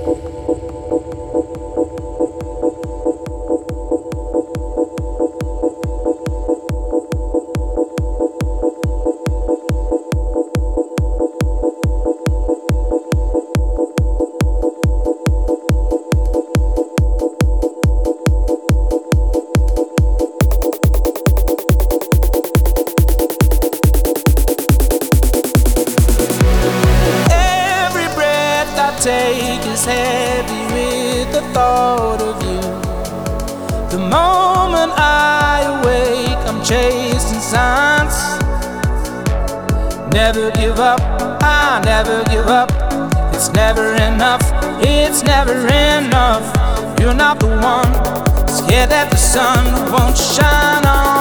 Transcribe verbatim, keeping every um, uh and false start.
Take is heavy with the thought of you. The moment I awake, I'm chasing signs. Never give up, I never give up. It's never enough, it's never enough. You're not the one, scared that the sun won't shine on